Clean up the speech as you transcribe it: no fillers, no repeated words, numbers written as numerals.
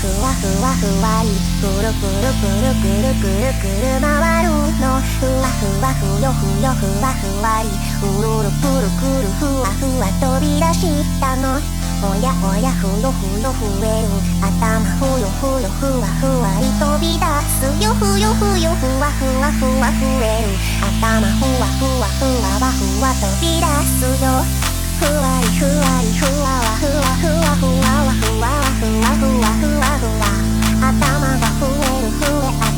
わふわふわりくるくるくるくるくるくる回るのふわふわふよふよふわふわりうるるくるくるふわふわ飛び出したのおやおやふよふよ増える頭ふよふよふわふわり飛び出すよふよふよふわふわふわ増える頭ふわふわふわわふわ飛び出すよふわりふわりふわわふわふわふわわふわわふわふわふわふわ頭が増える増え